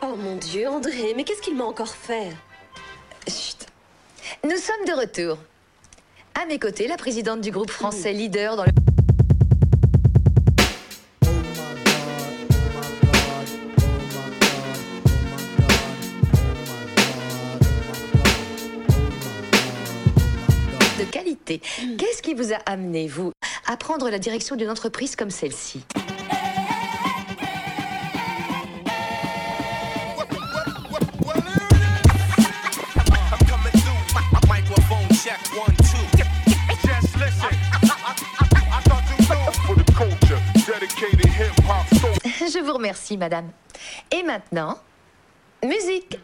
Oh mon Dieu, André, mais qu'est-ce qu'il m'a encore fait? Chut. Nous sommes de retour. À mes côtés, la présidente du groupe français leader dans le... de qualité. Qu'est-ce qui vous a amené, vous, à prendre la direction d'une entreprise comme celle-ci? Je vous remercie, madame. Et maintenant, musique.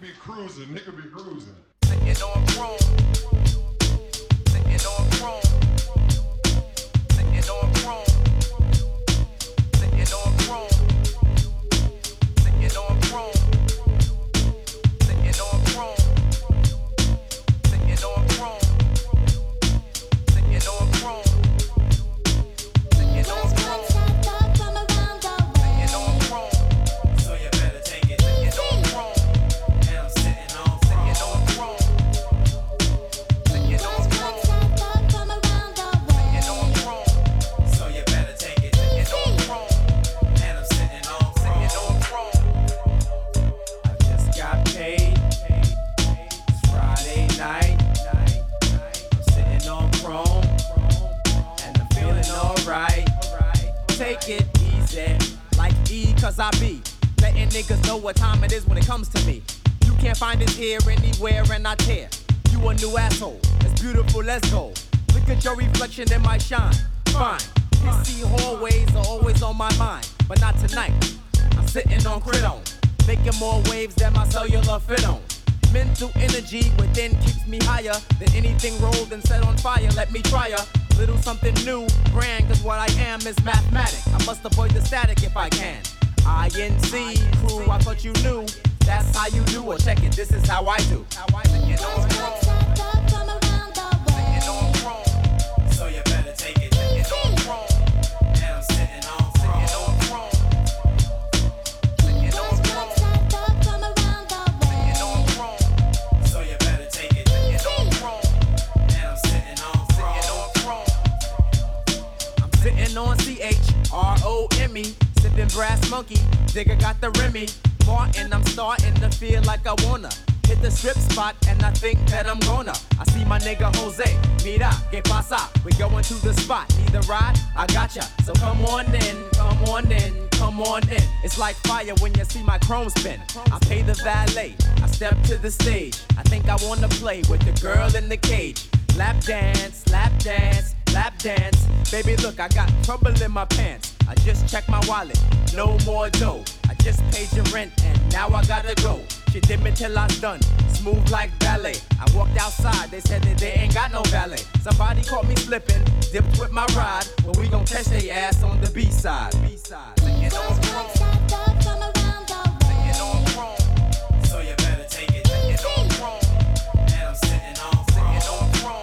Take it easy, like E, cause I be letting niggas know what time it is when it comes to me. You can't find it here, anywhere, and I tear. You a new asshole, it's beautiful, let's go. Look at your reflection in my shine, fine. PC hallways are always on my mind, but not tonight. I'm sitting on Cridon, making more waves than my cellular fit on. Mental energy within keeps me higher than anything rolled and set on fire. Let me try a little something new, grand, cause what I am is mathematic. I must avoid the static if I can. INC crew, I thought you knew. That's how you do it. Check it, this is how I do. So you better take it. And I'm sitting on throne. So you better take it. And I'm sitting on throne. I'm sitting on CHROME, sipping brass monkey. Digger got the Remy. Martin, I'm starting to feel like I wanna hit the strip spot, and I think that I'm gonna. I see my nigga Jose, mira, que pasa? We going to the spot, need a ride? I gotcha, so come on in, come on in, come on in. It's like fire when you see my chrome spin. I pay the valet, I step to the stage. I think I wanna play with the girl in the cage. Lap dance, lap dance, lap dance. Baby, look, I got trouble in my pants. I just checked my wallet, no more dough. I just paid your rent and now I gotta go. She did me till I'm done, smooth like ballet. I walked outside, they said that they ain't got no valet. Somebody caught me slipping, dipped with my ride. But we gon' catch they ass on the B-side. So you better take it. And I'm sitting on throne.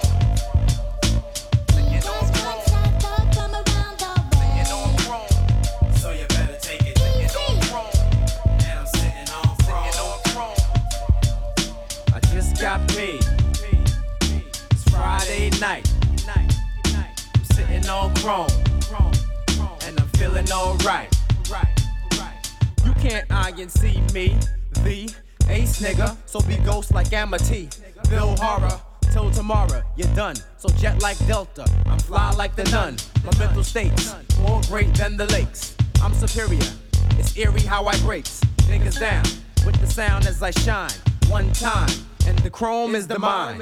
So you better take it. And I'm sitting on throne. I just got paid. It's Friday night. I'm sitting on chrome. And I'm feeling alright. You can't INC me, the ace nigga. So be ghost like Amity. Bill Horror. Till tomorrow, you're done. So jet like Delta, I'm fly like the nun. My mental state's more great than the lakes. I'm superior, it's eerie how I breaks niggas down with the sound as I shine. One time, and the chrome is the mine.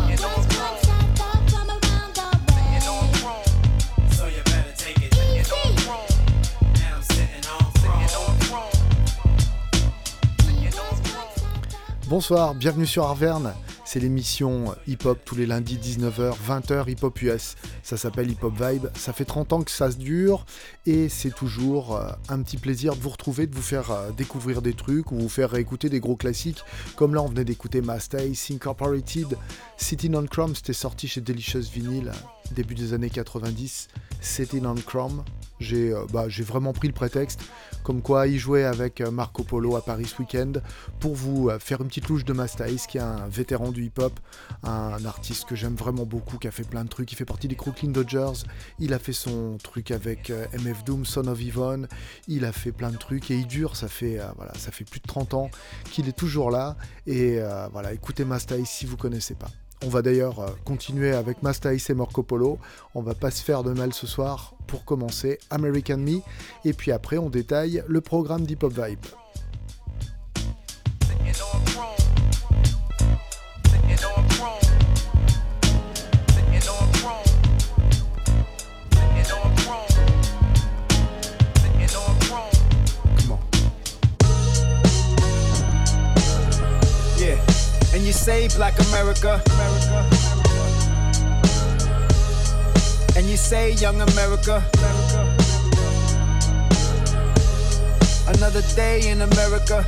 So you better take it. And I'm sitting on throne. Bonsoir, bienvenue sur Arverne. C'est l'émission hip-hop tous les lundis 19h, 20h hip-hop US. Ça s'appelle Hip Hop Vibe. Ça fait 30 ans que ça se dure et c'est toujours un petit plaisir de vous retrouver, de vous faire découvrir des trucs ou vous faire écouter des gros classiques. Comme là, on venait d'écouter Mastace Incorporated. Sitting on Chrome, c'était sorti chez Delicious Vinyl début des années 90. Sitting on Chrome. J'ai vraiment pris le prétexte, comme quoi il jouait avec Marco Polo à Paris ce week-end, pour vous faire une petite louche de Masta Ace, qui est un vétéran du hip-hop, un artiste que j'aime vraiment beaucoup, qui a fait plein de trucs, il fait partie des Brooklyn Dodgers, il a fait son truc avec MF Doom, Son of Yvonne, il a fait plein de trucs, et il dure, ça fait plus de 30 ans qu'il est toujours là, et écoutez Masta Ace si vous connaissez pas. On va d'ailleurs continuer avec Masta Ace et Marco Polo. On va pas se faire de mal ce soir. Pour commencer, American Me. Et puis après, on détaille le programme d'Hip Hop Vibe. And you say Black America, and you say Young America, another day in America.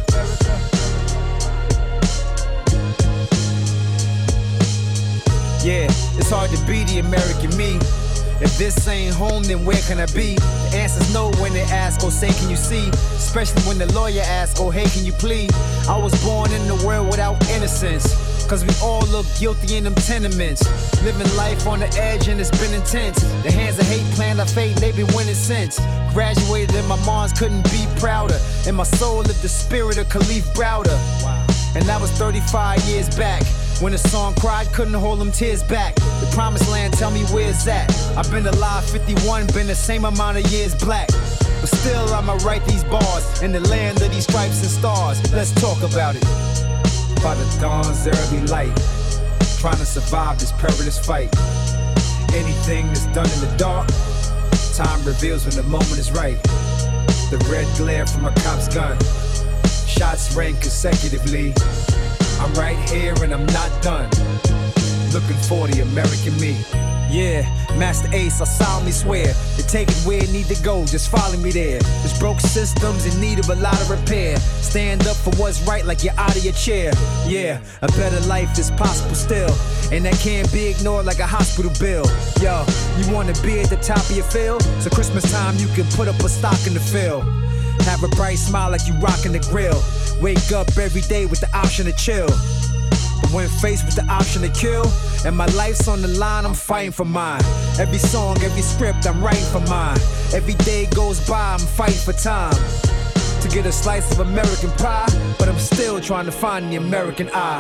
Yeah, it's hard to be the American me. If this ain't home, then where can I be? The answer's no when they ask, oh say can you see? Especially when the lawyer asks, oh hey can you plead? I was born in the world without innocence, cause we all look guilty in them tenements. Living life on the edge and it's been intense. The hands of hate planned our fate, they been winning since. Graduated and my moms couldn't be prouder. In my soul lived the spirit of Khalif Browder. And that was 35 years back. When the song cried, couldn't hold them tears back. The promised land, tell me where's that? I've been alive 51, been the same amount of years black. But still I'ma write these bars in the land of these stripes and stars. Let's talk about it. By the dawn's early light, trying to survive this perilous fight. Anything that's done in the dark, time reveals when the moment is right. The red glare from a cop's gun, shots rang consecutively. I'm right here and I'm not done, looking for the American me. Yeah, Masta Ace, I solemnly swear to take it where it need to go, just follow me there. This broke system's in need of a lot of repair. Stand up for what's right like you're out of your chair. Yeah, a better life is possible still, and that can't be ignored like a hospital bill. Yo, you wanna be at the top of your field? So Christmas time you can put up a stock in the field. Have a bright smile like you rockin' the grill. Wake up every day with the option to chill. But when faced with the option to kill, and my life's on the line, I'm fighting for mine. Every song, every script, I'm writing for mine. Every day goes by, I'm fighting for time to get a slice of American pie, but I'm still trying to find the American eye.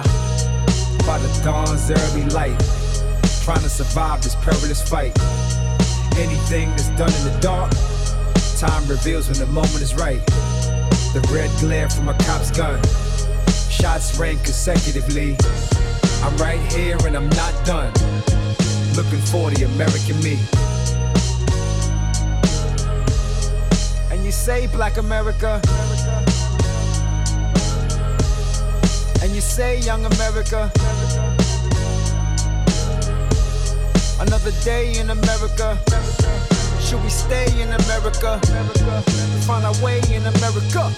By the dawn's early light, trying to survive this perilous fight. Anything that's done in the dark, time reveals when the moment is right. The red glare from a cop's gun, shots rang consecutively. I'm right here and I'm not done, looking for the American me. And you say Black America, and you say Young America, another day in America. Should we stay in America? Find our way in America.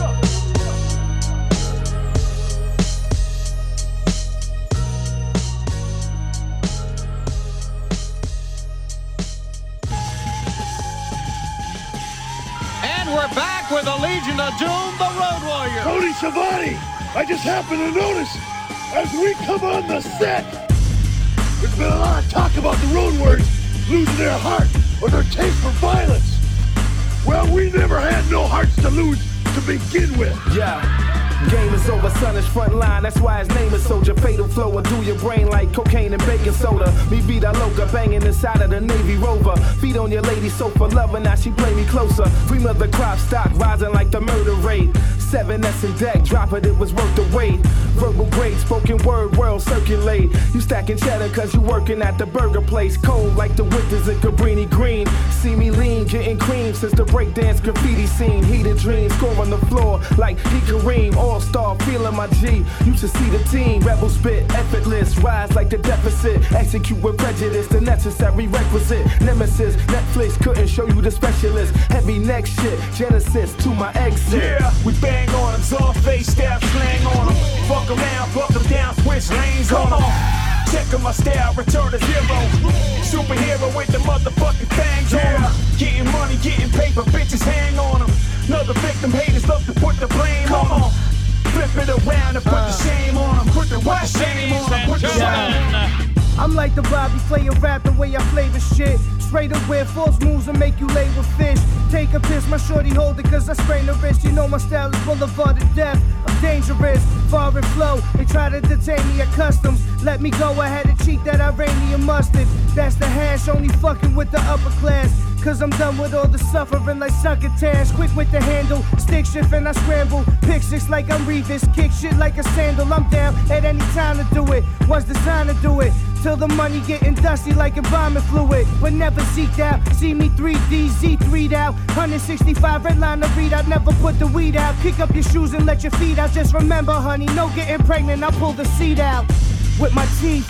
And we're back with the Legion of Doom, the Road Warrior. Tony Schiavone, I just happened to notice as we come on the set, there's been a lot of talk about the Road Warriors losing their heart or their taste for violence. Well, we never had no hearts to lose to begin with. Yeah. Game is over, son is front line, that's why his name is Soldier. Fatal flow will do your brain like cocaine and baking soda. Me vida loca, banging inside of the Navy Rover. Feet on your lady sofa, loving now she play me closer. Cream of the crop stock, rising like the murder rate. 7S in deck, drop it, it was worth the wait. Verbal grade, spoken word, world circulate. You stacking cheddar cause you working at the burger place. Cold like the winters in Cabrini Green. See me lean, getting cream since the breakdance graffiti scene. Heated dreams, score on the floor like D. Kareem. All-star, feeling my G. You should see the team. Rebel spit, effortless, rise like the deficit. Execute with prejudice, the necessary requisite. Nemesis, Netflix couldn't show you the specialist. Heavy neck shit, Genesis to my exit. Yeah, we bang on them, all face, stab, slang on them. Fuck around, buck them down, switch lanes on them. Check on my style, return to zero. Superhero with the motherfucking fangs on 'em. Getting money, getting paper, bitches hang on 'em. Another victim, haters love to put the blame on 'em. Flip it around and put the shame on 'em. Put the shame on 'em. Put the shame. I'm like the Bobby Flay of rap, the way I flavor shit. Straight up wear false moves and make you lay with fish. Take a piss, my shorty hold it cause I sprain the wrist. You know my style is boulevard of death. I'm dangerous, foreign flow. They try to detain me at customs. Let me go ahead and cheat that Iranian mustard. That's the hash, only fucking with the upper class. Cause I'm done with all the suffering like succotash. Quick with the handle, stick shift and I scramble. Pick six like I'm Revis, kick shit like a sandal. I'm down at any time to do it. Was designed to do it. Till the money getting dusty like embalming fluid. But never seeked out, see me 3D, Z3'd out. 165 red line to read out, never put the weed out. Kick up your shoes and let your feet out. Just remember honey, no getting pregnant, I pull the seat out. With my teeth.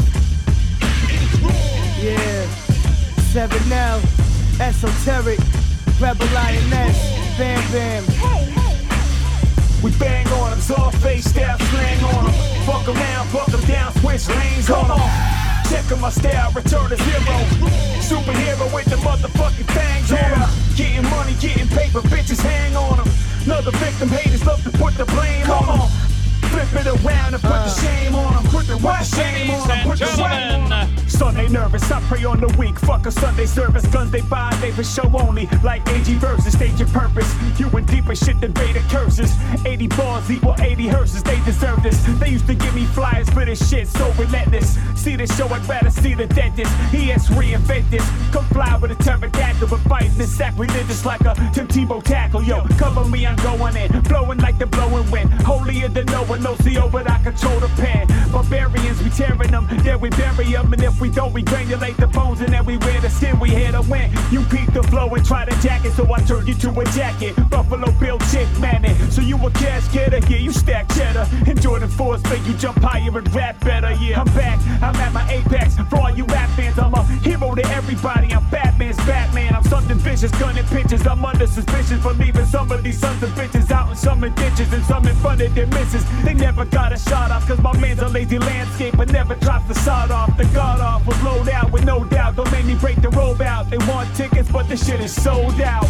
Yeah, 7L. Esoteric, Rebel Lioness, Bam Bam. We bang on them, soft face, style slang on them. Fuck around, buck them down, switch lanes on them. Check on my style, return to zero. Superhero with the motherfucking fangs on them. Getting money, getting paper, bitches hang on them. Another victim, haters love to put the blame on them. Flip it around and put the shame on them. Put the shame on them. Put the shame on them. Sunday nervous, I pray on the week. Fuck a Sunday service. Guns they buy, they for show only. Like AG verses, stage your purpose. You in deeper shit than beta curses. 80 bars equal 80 hearses, they deserve this. They used to give me flyers for this shit, so relentless. See the show, I'd rather see the dentist. He has reinvent this. Come fly with a pterodactyl, but fighting this sacrilegious like a Tim Tebow tackle. Yo, cover me, I'm going in. Blowing like the blowing wind. Holier than no one, no CO, but I control the pen. Barbarians, we tearing them, then we bury them. And if we don't, we granulate the bones and then we wear the skin, we here to win. You peep the flow and try to jack it, so I turn you to a jacket. Buffalo Bill chick manning, so you a cash getter, yeah, you stack cheddar. And Jordan Force make you jump higher and rap better, yeah. I'm back, I'm at my apex. For all you rap fans, I'm a hero to everybody. I'm Batman's Batman, I'm something vicious, gunning pitches. I'm under suspicion for leaving some of these sons of bitches out in some ditches and some in front of their misses. They never got a shot off, cause my man's a lazy landscape, but never drops the sod off. The guard off was low out with no doubt. Don't make me break the robe out. They want tickets, but the shit is sold out.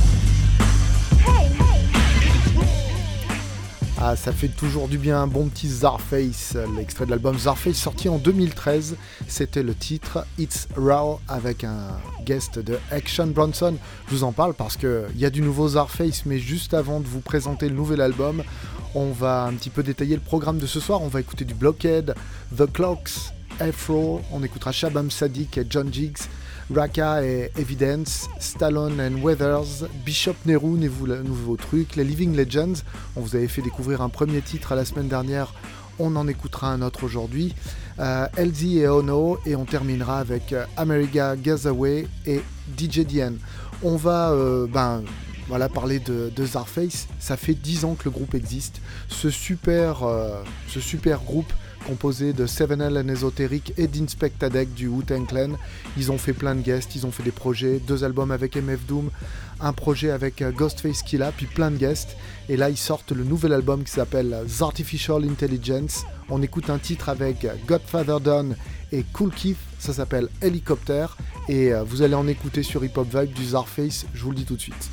Ah, ça fait toujours du bien, un bon petit Czarface, l'extrait de l'album Czarface sorti en 2013, c'était le titre It's Raw avec un guest de Action Bronson. Je vous en parle parce qu'il y a du nouveau Czarface, mais juste avant de vous présenter le nouvel album, on va un petit peu détailler le programme de ce soir. On va écouter du Blockhead, The Clocks, Afro, on écoutera Shabam Sadiq et John Jiggs, Raka et Evidence, Stallone and Weathers, Bishop Nehru, nouveau truc, les Living Legends. On vous avait fait découvrir un premier titre la semaine dernière, on en écoutera un autre aujourd'hui. LZ et Ono, et on terminera avec America Gazaway et DJ DN. On va parler de Czarface. Ça fait 10 ans que le groupe existe. Ce super groupe composé de 7L and Esoteric et d'Inspectadec du Wu-Tang Clan. Ils ont fait plein de guests, ils ont fait des projets, 2 albums avec MF Doom, un projet avec Ghostface Killah, puis plein de guests. Et là, ils sortent le nouvel album qui s'appelle Artificial Intelligence. On écoute un titre avec Godfather Don et Kool Keith, ça s'appelle Helicopter. Et vous allez en écouter sur Hip Hop Vibe du Czarface, je vous le dis tout de suite.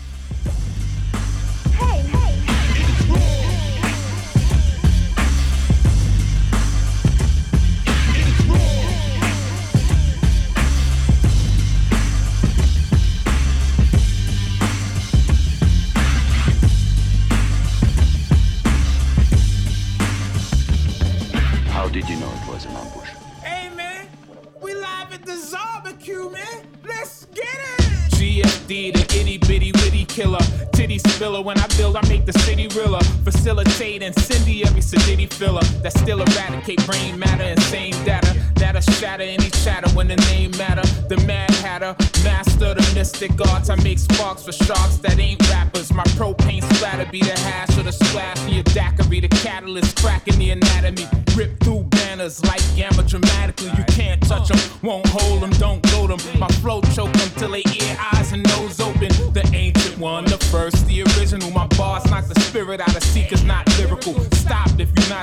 Did you know it was an ambush? Hey man, we live at the barbecue, man. Let's get it. GFD, the itty bitty witty killer. Titty spiller, when I build, I make the city realer. Facilitate incendiary sedity filler. That still eradicate brain matter, insane data. That'll shatter any chatter when the name matter. The Mad Hatter, master the mystic arts. I make sparks for sharks that ain't rappers. My propane splatter be the hash or the splash of your daiquiri. The catalyst cracking the anatomy. Rip through banners like gamma dramatically. You can't touch them, won't hold them, don't go them. My flow choke them till they ear, eyes, and nose open. The ancient one, the first, the original. My bars knock the spirit out of seekers, not lyrical. Stop if you're not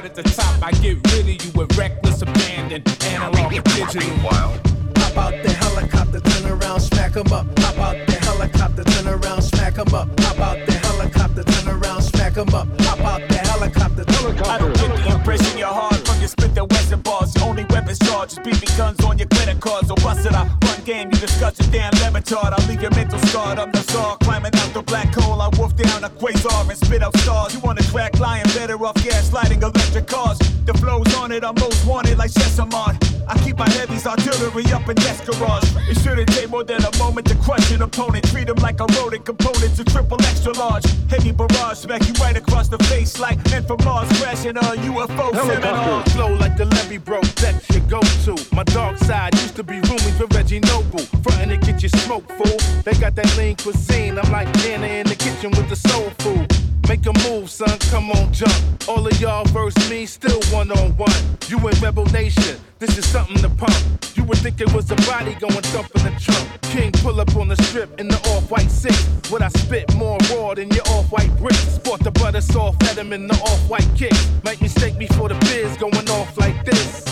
out at the top, I get rid of you with reckless abandon. Analog and digital. Hop out the helicopter, turn around, smack 'em up. Hop out the helicopter, turn around, smack 'em up. Hop out the helicopter, turn around, smack 'em up. Hop out the helicopter. I don't get the impression you're hard from your spit the western bars. Your only weapons charged is BB guns on your credit cards. So bust it out, run game, you discuss your damn levitard. I'll leave your mental scarred. I'm the czar, climbing out the black hole. I wolf down a quasar and spit out stars. You want a crack lion, better off gaslighting electric cars. The flow's on it, I'm most wanted like Sesamon. I keep my heavies artillery up in desk garage. It shouldn't take more than a moment to crush an opponent. Treat him like a rodent component to triple extra large. Heavy barrage smack you right across the face like men from Mars crashing a UFO seminar. Flow like the levee broke, that's your go-to. My dark side used to be rooming for Reggie Noble. Frontin' to get you smoke, fool. They got that lean cuisine. I'm like Nana in the kitchen with the soul food. Make a move, son, come on, jump. All of y'all versus me, still one-on-one. You in Rebel Nation, this is something to pump. You would think it was a body going thump in the trunk. King pull up on the strip in the off-white 6. What I spit more raw than your off-white bricks. Sport the butter soft, let him in the off-white kick. Make mistake me for the biz going off like this.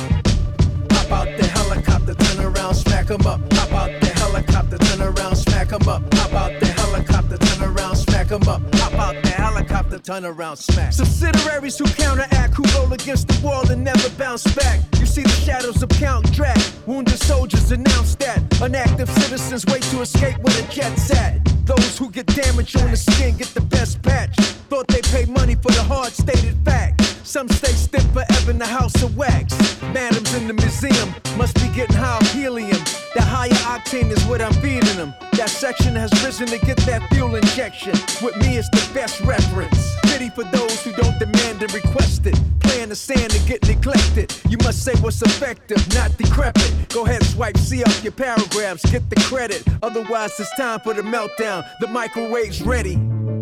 Hop out the helicopter, turn around, smack 'em up. Hop out the helicopter, turn around, smack 'em up. Hop out the helicopter, turn around, smack 'em up. Hop out the helicopter, turn around, smack. Subsidiaries who counteract, who roll against the wall and never bounce back. You see the shadows of Count Drac. Wounded soldiers announce that. Unactive citizens wait to escape where the jet's at. Those who get damaged on the skin get the best patch. Thought they paid money for the hard stated fact. Some stay stiff forever in the house of wax. Madams in the museum must be getting high on helium. The higher octane is what I'm feeding them. That section has risen to get that fuel injection. With me it's the best reference. Pity for those who don't demand and request it. Play in the sand and get neglected. You must say what's effective, not decrepit. Go ahead, swipe, see up your paragraphs, get the credit. Otherwise it's time for the meltdown. The microwave's ready.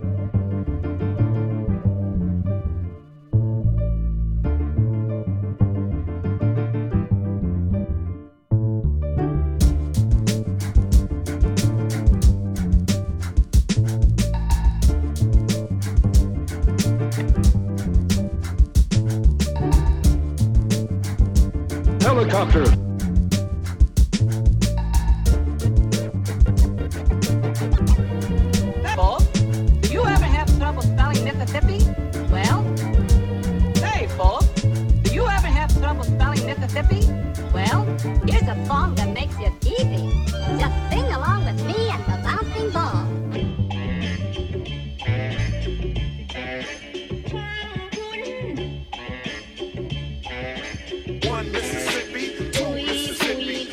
Helicopter. Bob, do you ever have trouble spelling Mississippi? Well, hey, Bob, do you ever have trouble spelling Mississippi? Well, here's a song that makes it easy. Just sing along with me and the bouncing ball. One Mississippi, two Mississippi.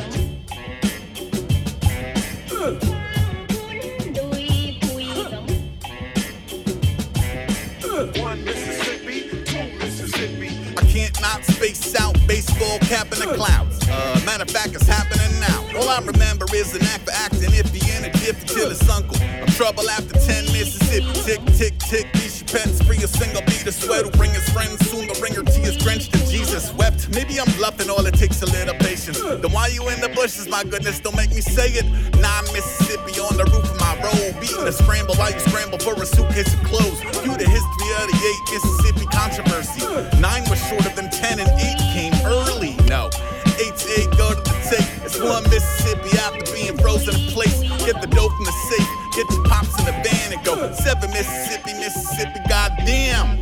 One Mississippi, two Mississippi. I can't not space out baseball cap in the clouds. Matter of fact, it's happening now. All I remember is an act for acting iffy and a jiffy till his uncle. I'm trouble after 10 Mississippi. Tick, tick, tick. These your pets free a single beat. A sweat will bring his friends. Soon the ringer tears drenched and Jesus wept. Maybe I'm bluffing, all it takes a little patience. Then why you in the bushes? My goodness, don't make me say it. 9 Mississippi on the roof of my road. Beating a scramble while you scramble for a suitcase of clothes. View the history of the 8 Mississippi controversy. 9 was shorter than 10 and 8 came early. No. 8 to 8 go to the tape. It's 1 Mississippi after being frozen in place. Get the dough from the safe. Get your pops in the van and go 7 Mississippi, Mississippi, goddamn.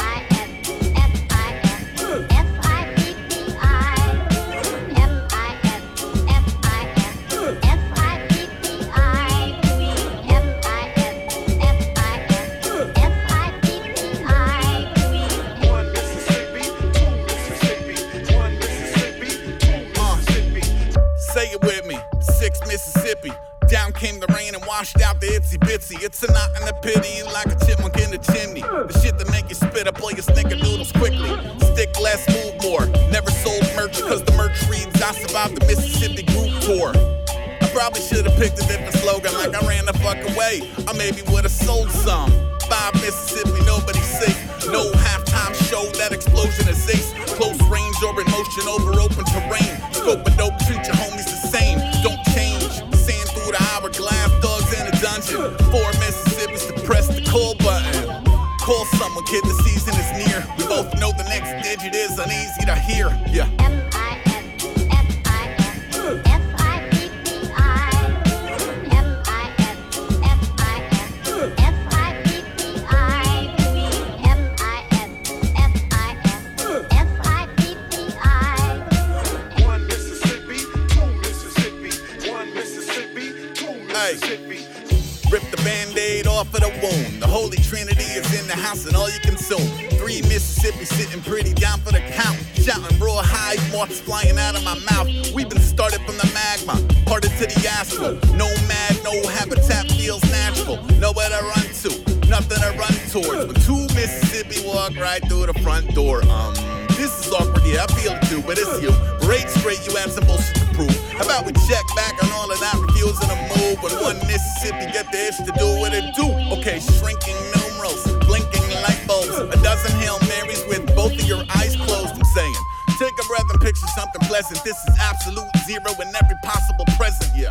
Say it with me, 6 Mississippi. Down came the rain and washed out the itsy bitsy. It's a knot in the pity, you like a chipmunk in the chimney. The shit that make you spit up all your snickerdoodles quickly. Stick less, move more. Never sold merch cause the merch reads I survived the Mississippi group tour. I probably should have picked a different slogan like I ran the fuck away. I maybe would have sold some. 5 Mississippi, nobody's safe. No halftime show, that explosion is ace. Close range or in motion over open terrain. Scope of dope, treat your homies the same. Don't change. Sand through the hourglass, thugs in a dungeon. 4 Mississippi's to press the call button. Call someone, kid, the season is near. We both know the next digit is uneasy to hear. Yeah. Rip the Band-Aid off of the wound. The Holy Trinity is in the house and all you consume. 3 Mississippi sitting pretty down for the count. Shouting rawhide, moths flying out of my mouth. We've been started from the magma, parted to the asphalt. No mag, no habitat feels natural. Nowhere to run to, nothing to run towards. When 2 Mississippi walk right through the front door. This is awkward, yeah, I feel it too, but it's you. Parade straight, you had some bullshit to prove. How about we check back on all of that, refusing to move? When 1 Mississippi get the itch to do what it do. Okay, shrinking numerals, blinking light bulbs. A dozen Hail Marys with both of your eyes closed. I'm saying, take a breath and picture something pleasant. This is absolute zero in every possible present, yeah.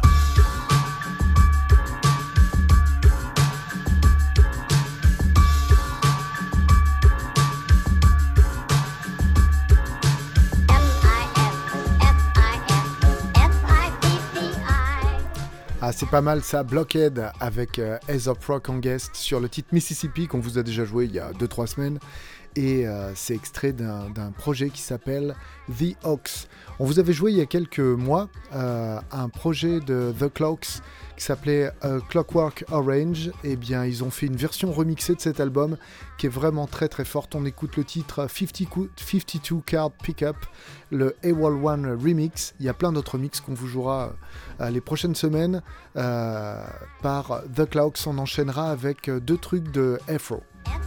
Ah, c'est pas mal ça, Blockhead avec Aesop Rock en guest sur le titre Mississippi qu'on vous a déjà joué il y a 2-3 semaines. Et c'est extrait d'un projet qui s'appelle The Ox. On vous avait joué il y a quelques mois un projet de The Clocks qui s'appelait Clockwork Orange. Et bien ils ont fait une version remixée de cet album qui est vraiment très très forte. On écoute le titre 52 Card Pickup, le AWOL One Remix. Il y a plein d'autres mix qu'on vous jouera les prochaines semaines par The Clocks. On enchaînera avec 2 trucs de Afro.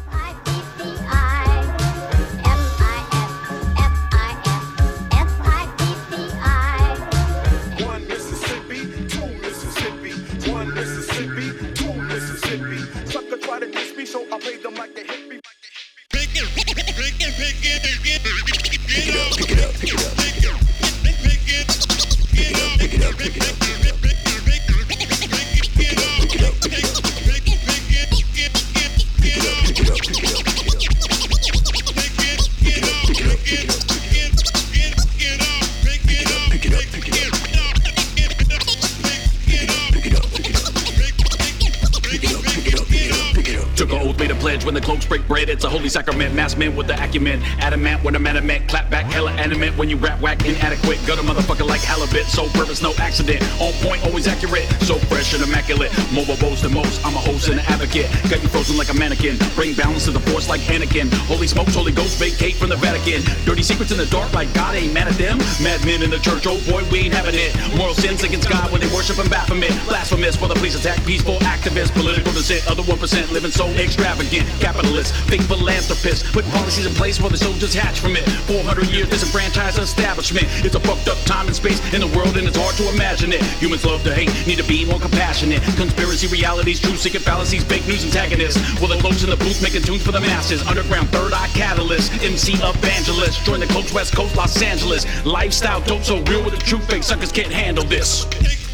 So I pay them like they hit me. Took an oath, made a pledge when the cloaks break bread. It's a holy sacrament, masked men with the acumen. Adamant when I'm adamant, clap back, hella animate. When you rap whack, inadequate. Got a motherfucker like halibut, so purpose, no accident. On point, always accurate, so fresh and immaculate. Mobile boast the most, I'm a host and an advocate. Got you frozen like a mannequin, bring balance to the force like Anakin. Holy smokes, Holy Ghost, vacate from the Vatican. Dirty secrets in the dark like God ain't mad at them. Madmen in the church, oh boy, we ain't having it. Moral sins against God when they worship and Baphomet. Blasphemous for the police attack, peaceful activists. Political dissent, other 1% living so extravagant. Capitalist, fake philanthropist, put policies in place while the soldiers hatch from it. 400 years disenfranchised establishment. It's a fucked up time and space in the world and it's hard to imagine it. Humans love to hate, need to be more compassionate. Conspiracy realities, truth seeking fallacies, fake news antagonists. Well, the cloaks in the booth making tunes for the masses. Underground third eye catalyst, MC evangelist. Join the cloaks West Coast Los Angeles. Lifestyle dope so real with the true fake suckers can't handle this.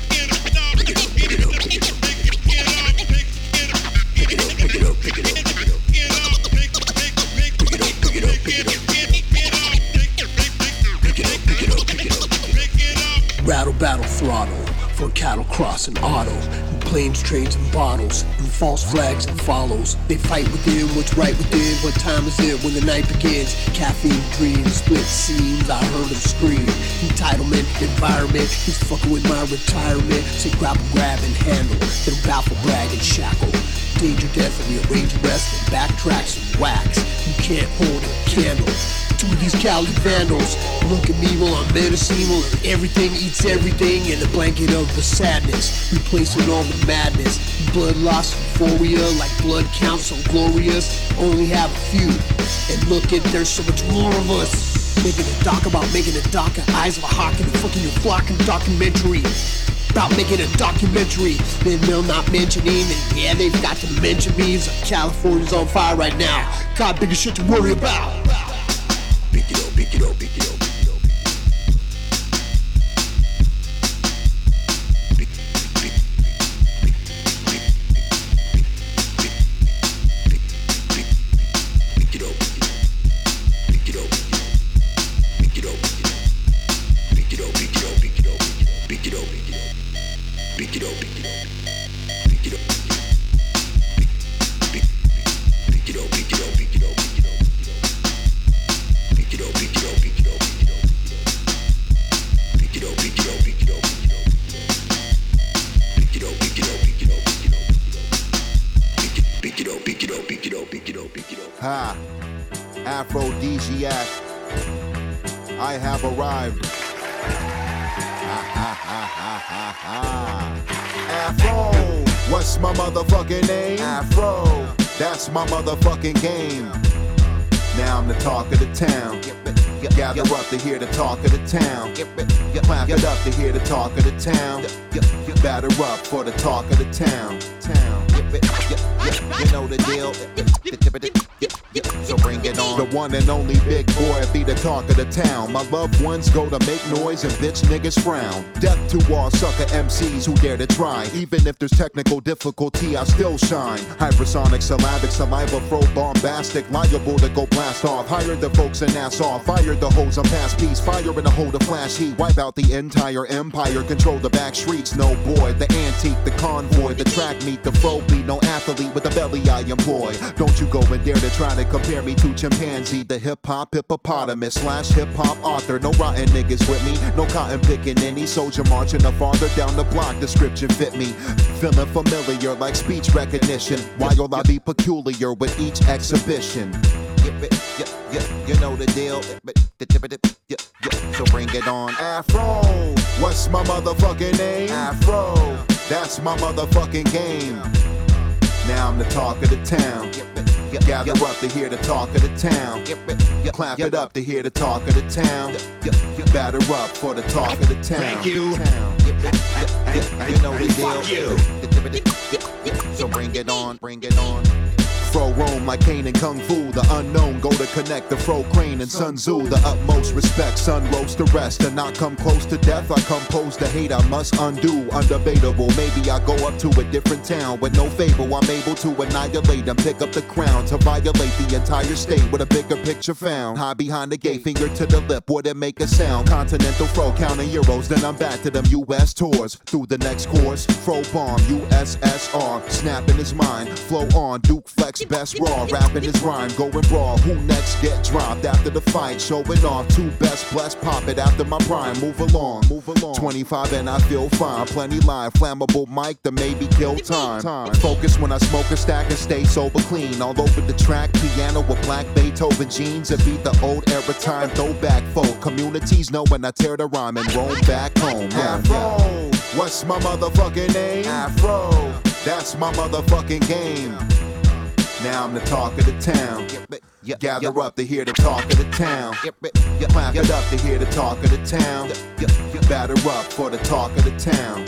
Rattle, battle, throttle, for cattle crossing auto, planes, trains, and bottles, and false flags and follows. They fight within what's right within. What time is it when the night begins? Caffeine dreams, split seams, I heard them scream. Entitlement, environment, he's fucking with my retirement. Say grapple, grab, and handle, then baffle, brag, and shackle. Danger, death, and rearrange, rest, and backtracks and wax. You can't hold a candle to these Cali vandals. Look at me while I'm medicinal and everything eats everything in the blanket of the sadness, replacing all the madness. Blood loss, euphoria, like blood counts so glorious. Only have a few, and look at there's so much more of us. Making a doc about making a doc, eyes of a hawk and fucking your flock and documentary. About making a documentary, then they're not mentioning, and yeah, they've got to mention me. So California's on fire right now. Got bigger shit to worry about. Pick it up, pick it up, pick it up. aphrodisiac. I have arrived. Afro, what's my motherfucking name? Afro, that's my motherfucking game. Now I'm the talk of the town. Gather up to hear the talk of the town. Clap it up to hear the talk of the town. Batter up for the talk of the town. You know the deal. So bring it on. The one and only big boy be the talk of the town. My loved ones go to make noise and bitch niggas frown. Death to all sucker MCs who dare to try. Even if there's technical difficulty, I still shine. Hypersonic, syllabic, saliva, fro, bombastic, liable to go blast off. Hire the folks in Nassau, fire the hoes on past peace. Fire in a hole to flash heat, wipe out the entire empire. Control the back streets, no boy. The antique, the convoy, the track meet, the fro beat. No athlete with a belly I employ. Don't you go and dare to try to compare me to chimpanzee, the hip-hop hippopotamus / hip-hop author. No rotten niggas with me, no cotton picking any soldier marching a farther down the block. Description fit me, feeling familiar like speech recognition. While I be peculiar with each exhibition. You know the deal. So bring it on. Afro, what's my motherfucking name? Afro, that's my motherfucking game. Now I'm the talk of the town. Gather up to hear the talk of the town. Clap it up to hear the talk of the town. Batter up for the talk of the town. Thank you. You know the deal. So bring it on, bring it on. Fro roam like Kane and Kung Fu. The unknown go to connect the Fro Crane and Sun Tzu. The utmost respect, sun roast the rest. To not come close to death, I compose the hate I must undo. Undebatable, maybe I go up to a different town. With no fable, I'm able to annihilate and pick up the crown. To violate the entire state with a bigger picture found. High behind the gate, finger to the lip, wouldn't make a sound. Continental Fro, counting euros, then I'm back to them US tours. Through the next course, Fro bomb, USSR. Snapping his mind, flow on, Duke flex. Best raw, rapping his rhyme, going raw. Who next get dropped after the fight? Showing off, two best blessed, pop it after my prime. Move along, 25 and I feel fine. Plenty live, flammable mic to maybe kill time. Focus when I smoke a stack and stay sober clean. All over the track, piano with black Beethoven jeans. And beat the old era time, throwback folk. Communities know when I tear the rhyme and roll back home. Afro, what's my motherfucking name? Afro, that's my motherfucking game. Now I'm the talk of the town. Gather up to hear the talk of the town. Clap it up to hear the talk of the town. Batter up for the talk of the town.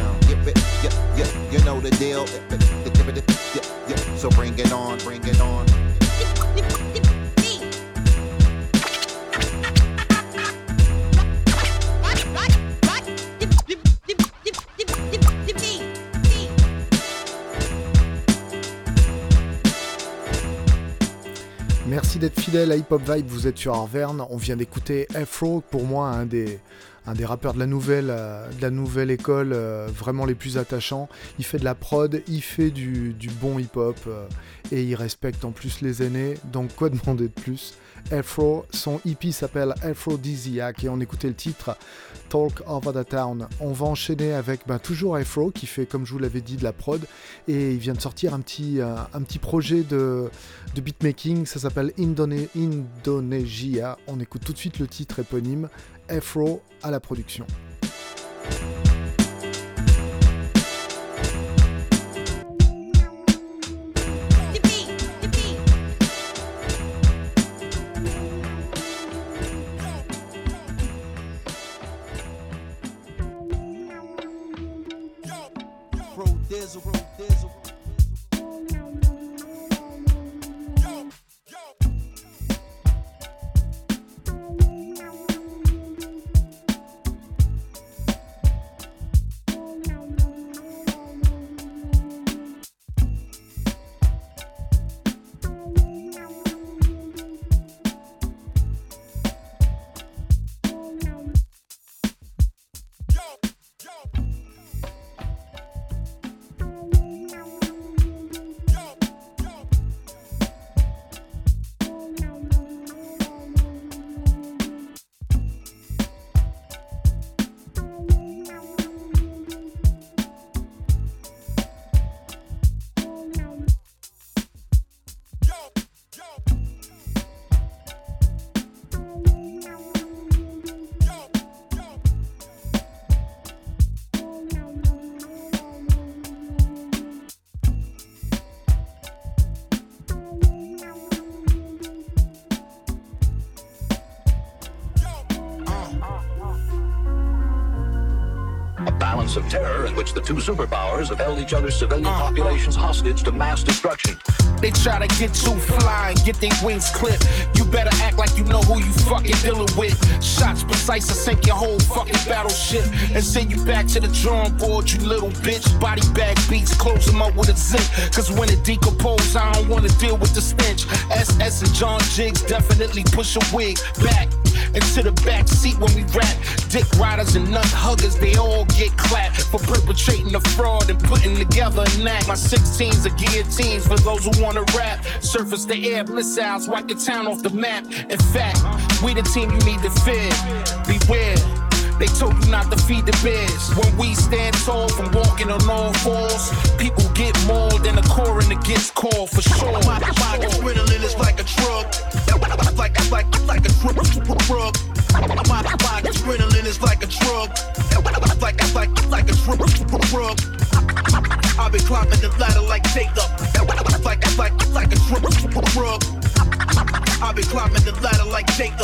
You know the deal. So bring it on, bring it on. Merci d'être fidèle à Hip Hop Vibe, vous êtes sur Arverne. On vient d'écouter Afro, pour moi un des rappeurs de la nouvelle école, vraiment les plus attachants. Il fait de la prod, il fait du bon hip-hop et il respecte en plus les aînés, donc quoi demander de plus? Afro, son EP s'appelle Aphrodisiac et on écoutait le titre Talk Over the Town. On va enchaîner avec toujours Afro qui fait, comme je vous l'avais dit, de la prod et il vient de sortir un petit projet de beatmaking, ça s'appelle Indonesia. On écoute tout de suite le titre éponyme, Afro à la production. months of terror in which the two superpowers have held each other's civilian populations hostage to mass destruction. They try to get too fly and get their wings clipped. You better act like you know who you fucking dealing with. Shots precise to sink your whole fucking battleship and send you back to the drawing board, you little bitch. Body bag beats, close them up with a zip. Cause when it decompose, I don't wanna deal with the stench. SS and John Jiggs definitely push a wig back into the back seat when we rap. Dick riders and nut huggers, they all get clapped for perpetrating the fraud and putting together an act. My 16s are guillotines for those who wanna rap. Surface the air missiles, wipe the town off the map. In fact, we the team you need to fear. Beware. They told you not to feed the bears. When we stand tall from walking on all fours, people get mauled and the coroner gets called for sure. My adrenaline is like a drug. Like a drug. My adrenaline is like a drug. Like a drug. I've been climbing the ladder like Jacob. Like a drug. I've been climbing the ladder like Jacob.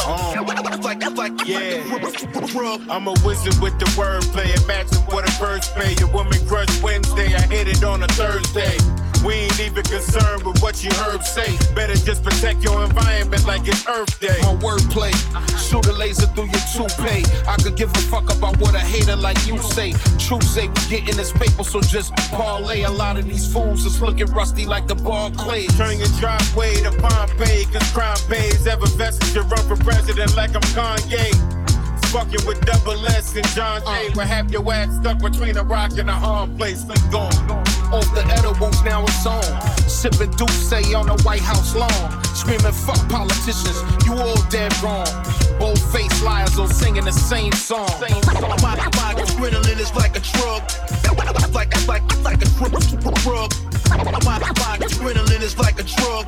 I'm a wizard with the wordplay. Imagine what a bird's pay. Your woman crush Wednesday, I hit it on a Thursday. We ain't even concerned with what you heard say. Better just protect your environment like it's Earth Day. My wordplay, shoot a laser through your toupee. I could give a fuck about what a hater like you say. True say we getting this paper, so just parlay. A lot of these fools is looking rusty like the Barclays. Turn your driveway to Pompeii, cause crime pays. Effervescence to run for president like I'm Kanye. Fucking with Double S and John Jay. We'll have your ass stuck between a rock and a hard place. Let's go. Off the edibles, now it's on. Sipping Douce on the White House lawn. Screaming, fuck politicians, you all dead wrong. Bold face liars all singing the same song. My adrenaline is like a drug. Like a drug. My adrenaline is like a drug.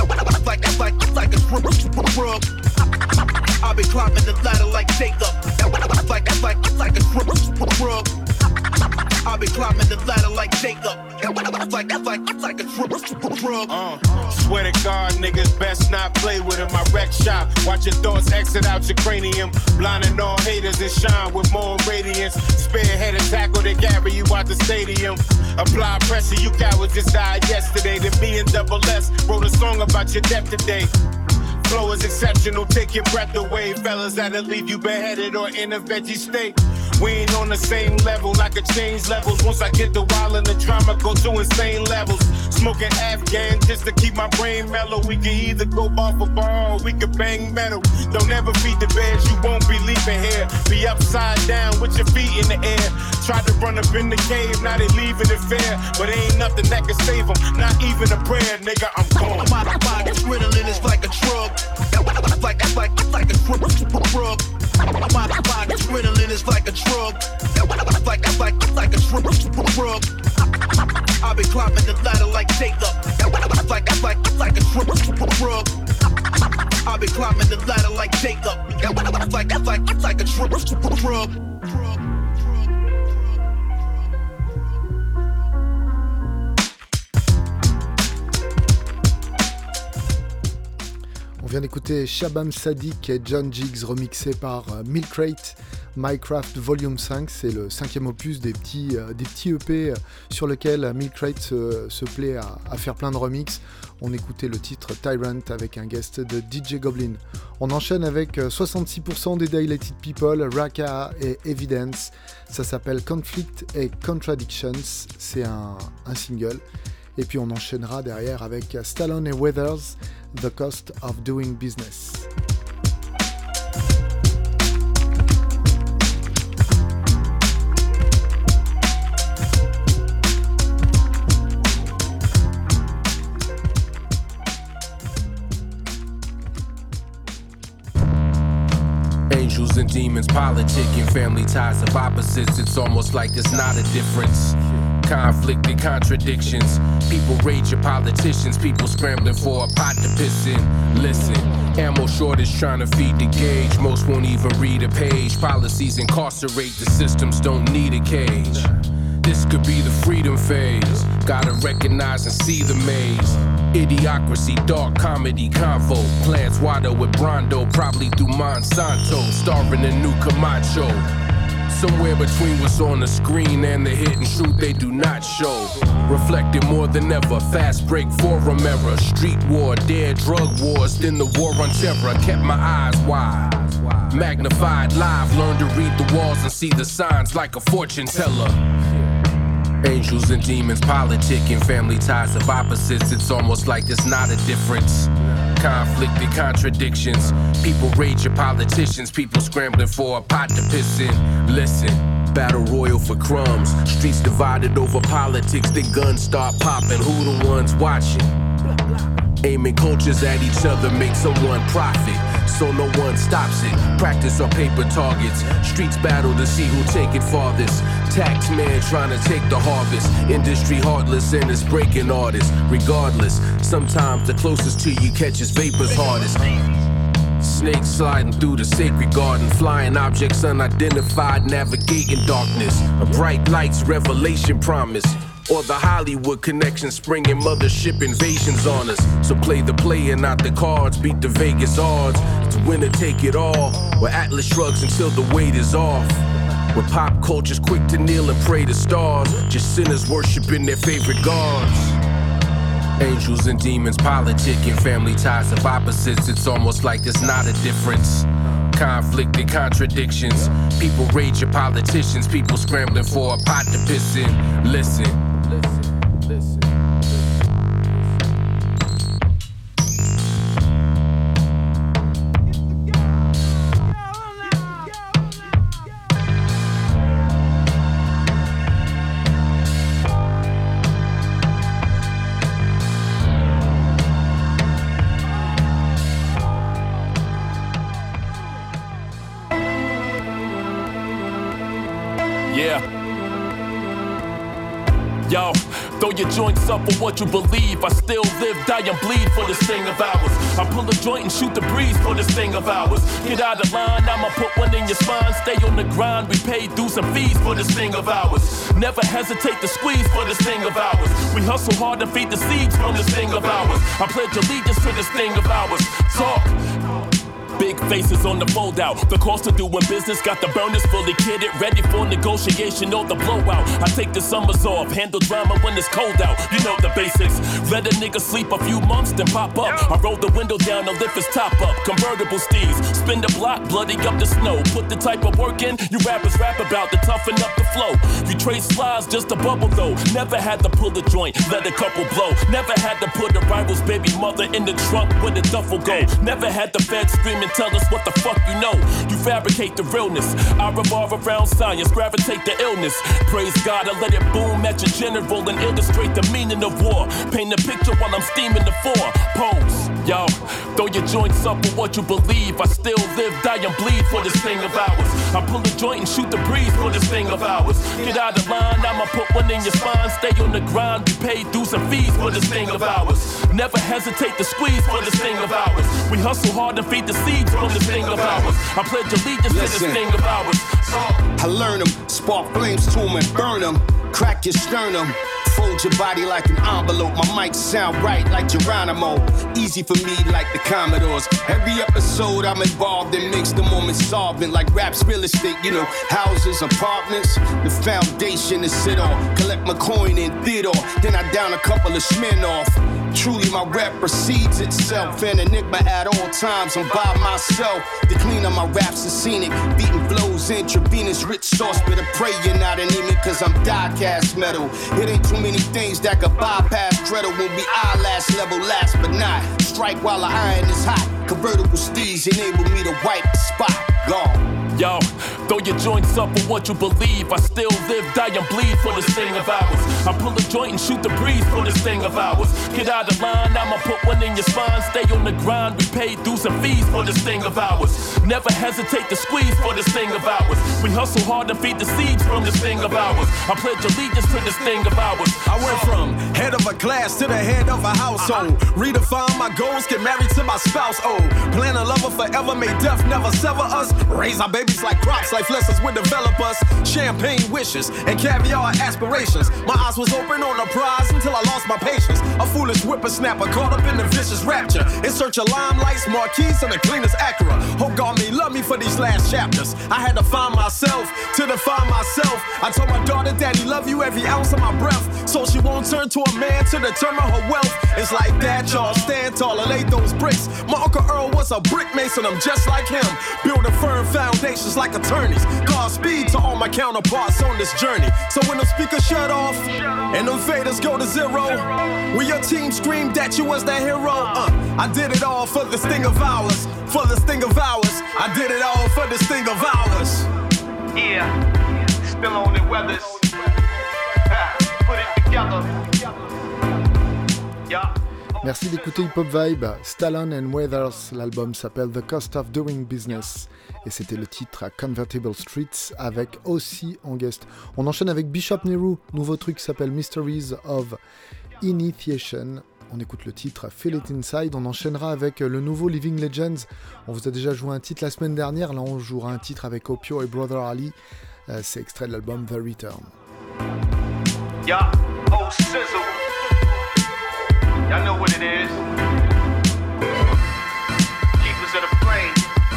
Like a drug. I've been climbing the ladder like Jacob. Like a drug. I've been climbing the ladder like Jacob. Like a drug. Swear to God, niggas best not play with him. I wreck shop. Watch your thoughts exit out your cranium. Blinding all haters and shine with more radiance. Spearhead and tackle to carry you out the stadium. Apply pressure, you cowards just died yesterday. Then me and Double S wrote a song about your death today. Flow is exceptional, take your breath away. Fellas that'll leave you beheaded or in a veggie state. We ain't on the same level, I could change levels. Once I get the wild and the drama go to insane levels. Smoking Afghan just to keep my brain mellow. We can either go bar for bar or we can bang metal. Don't ever feed the bears, you won't be leaving here. Be upside down with your feet in the air. Tried to run up in the cave, now they leaving it fair. But ain't nothing that can save them, not even a prayer, nigga, I'm gone. My adrenaline is like a drug. Like a drug. My adrenaline is like a drug. Like a drug. I've been climbing the ladder like Jacob. Like a drug. I've been climbing the ladder like Jacob. Like a drug. On vient d'écouter Shabam Sadiq et John Jiggs remixé par Milkrate, Minecraft Volume 5. C'est le 5e opus des petits EP sur lequel Milkrate se plaît à faire plein de remixes. On écoutait le titre Tyrant avec un guest de DJ Goblin. On enchaîne avec 66% des Dilated People, Raka et Evidence. Ça s'appelle Conflict et Contradictions. C'est un single. Et puis on enchaînera derrière avec Stallone et Weathers, The Cost of Doing Business. Angels and demons politicking, family ties of opposites. It's almost like there's not a difference. Conflict and contradictions. People rage at politicians. People scrambling for a pot to piss in. Listen, ammo shortage trying to feed the gauge. Most won't even read a page. Policies incarcerate. The systems don't need a cage. This could be the freedom phase. Gotta recognize and see the maze. Idiocracy, dark comedy, convo. Plans Wado with Brondo, probably through Monsanto. Starring a new Camacho. Somewhere between what's on the screen and the hidden truth they do not show. Reflected more than ever, fast break forum error. Street war, dead drug wars, then the war on terror. Kept my eyes wide. Magnified live, learned to read the walls and see the signs like a fortune teller. Angels and demons politicking, family ties of opposites. It's almost like there's not a difference. Conflicted contradictions. People rage at politicians. People scrambling for a pot to piss in. Listen, battle royal for crumbs. Streets divided over politics. Then guns start popping. Who the ones watching? Aiming cultures at each other make someone profit, so no one stops it. Practice on paper targets. Streets battle to see who'll take it farthest. Tax man trying to take the harvest. Industry heartless and it's breaking artists. Regardless, sometimes the closest to you catches vapors hardest. Snakes sliding through the sacred garden. Flying objects unidentified, navigating darkness. A bright light's revelation promise. Or the Hollywood connection springing mothership invasions on us. So play the player, not the cards. Beat the Vegas odds. It's winner take it all. Where Atlas shrugs until the weight is off. Where pop culture's quick to kneel and pray to stars. Just sinners worshiping their favorite gods. Angels and demons politicking, family ties of opposites. It's almost like there's not a difference. Conflicted contradictions. People rage at politicians. People scrambling for a pot to piss in. Listen. Yo, throw your joints up for what you believe. I still live, die, and bleed for this thing of ours. I pull a joint and shoot the breeze for this thing of ours. Get out of line, I'ma put one in your spine. Stay on the grind, we pay dues and fees for this thing of ours. Never hesitate to squeeze for this thing of ours. We hustle hard to feed the seeds from this thing of ours. I pledge allegiance to this thing of ours. Talk. Big faces on the fold out. The cost of doing business got the burners fully kitted, ready for negotiation or the blowout. I take the summers off, handle drama when it's cold out. You know the basics. Let a nigga sleep a few months, then pop up. I roll the window down to lift his top up. Convertible steeds, spin the block, bloody up the snow. Put the type of work in you rappers rap about to toughen up the flow. You trade slides just a bubble though. Never had to pull the joint, let a couple blow. Never had to put a rival's baby mother in the trunk where the duffel go. Never had the feds screaming, tell us what the fuck you know. You fabricate the realness. I revolve around science, gravitate the illness. Praise God, I let it boom at your general and illustrate the meaning of war. Paint a picture while I'm steaming the four. Pose, yo, throw your joints up for what you believe. I still live, die, and bleed for this thing of ours. I pull a joint and shoot the breeze for this thing of ours. Get out of line, I'ma put one in your spine. Stay on the grind, we pay dues and fees for this thing of ours. Never hesitate to squeeze for this thing of ours. We hustle hard to feed the seeds from this thing of ours. I pledge allegiance to this thing of ours. I learn them, spark flames to them and burn them. Crack your sternum. Fold your body like an envelope. My mic sound right like Geronimo. Easy for me like the Commodores. Every episode I'm involved in makes the moment solvent. Like rap's real estate, you know, houses, apartments. The foundation is sit on. Collect my coin in theater. Then I down a couple of Smirnoff. Truly my rap precedes itself. An enigma at all times, I'm by myself. The cleaner my raps is scenic. Beating flows intravenous, rich sauce. Better pray you're not anemic, cause I'm die-cast metal. It ain't too many things that could bypass dreadle. When we eyelash level last but not. Strike while the iron is hot. Convertible steeds enable me to wipe the spot. Gone. Yo, throw your joints up for what you believe. I still live, die, and bleed for this thing of ours. I pull a joint and shoot the breeze for this thing of ours. Get out of line, I'ma put one in your spine. Stay on the grind, we pay dues and fees for this thing of ours. Never hesitate to squeeze for this thing of ours. We hustle hard to feed the seeds from this thing of ours. I pledge allegiance to this thing of ours. I went from head of a class to the head of a household. Redefine my goals, get married to my spouse. Oh, plan a lover forever, may death never sever us. Raise our babies like crops, life lessons will develop us. Champagne wishes and caviar aspirations. My eyes was open on the prize until I lost my patience. A foolish whippersnapper caught up in the vicious rapture. In search of limelights, marquees, and the cleanest Acura. Hope God may love me for these last chapters. I had to find myself, to define myself. I told my daughter, Daddy, love you every ounce of my breath, so she won't turn to a man to determine her wealth. It's like that, y'all, stand tall and lay those bricks. My Uncle Earl was a brick mason, I'm just like him, building firm foundations like attorneys. Godspeed to all my counterparts on this journey. So when the speakers shut off and them faders go to zero, when your team screamed that you was the hero, I did it all for this thing of ours, for this thing of ours. I did it all for this thing of ours. Yeah, still on the weathers. Put it together. Yeah. Merci d'écouter Hip Hop Vibe, Stallone and Weathers. L'album s'appelle The Cost of Doing Business et c'était le titre à Convertible Streets avec aussi en guest. On enchaîne avec Bishop Nehru, nouveau truc qui s'appelle Mysteries of Initiation. On écoute le titre Feel It Inside. On enchaînera avec le nouveau Living Legends. On vous a déjà joué un titre la semaine dernière. Là, on jouera un titre avec Opio et Brother Ali. C'est extrait de l'album The Return. Yeah, oh sizzle. Y'all know what it is. Keepers of the flame.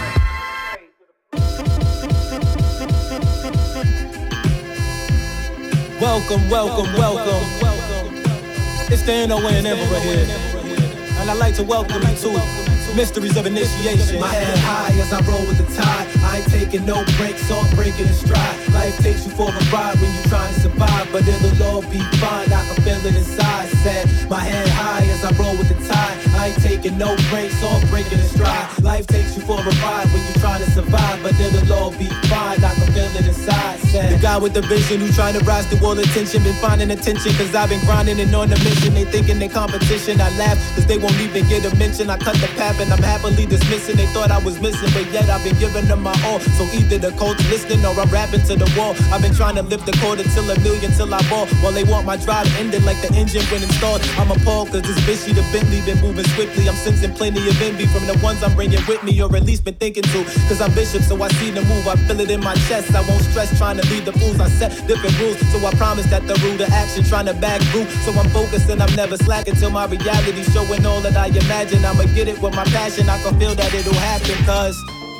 Welcome, welcome, welcome. It's the NOA and Emperor here. And I'd like to welcome you to Mysteries of Initiation. My head high as I roll with the tide. I ain't taking no breaks, all breaking in stride. Life takes you for a ride when you're trying to survive, but it'll all be fine. I can feel it inside. Said my head high as I roll with the tide. I ain't taking no breaks, all breaking in stride. Life takes you for a ride when you're trying to survive, but it'll all be fine. I can feel it inside. Said the guy with the vision who trying to rise through all attention. Been finding attention cause I've been grinding and on the mission. They thinking they competition. I laugh cause they won't even get a mention. I cut the path and I'm happily dismissing. They thought I was missing, but yet I've been giving them my all. So either the coach listening or I'm rapping to the wall. I've been trying to lift the quarter till a million till I ball. While they want my drive ended like the engine when installed. I'm appalled cause this bitchy, the Bentley been moving swiftly. I'm sensing plenty of envy from the ones I'm bringing with me, or at least been thinking to. Cause I'm bishop, so I see the move, I feel it in my chest. I won't stress trying to lead the fools. I set different rules, so I promise that the rule to action trying to bag through. So I'm focused and I'm never slacking till my reality showing all that I imagine. I'ma get it with my passion. I can feel that it'll happen cause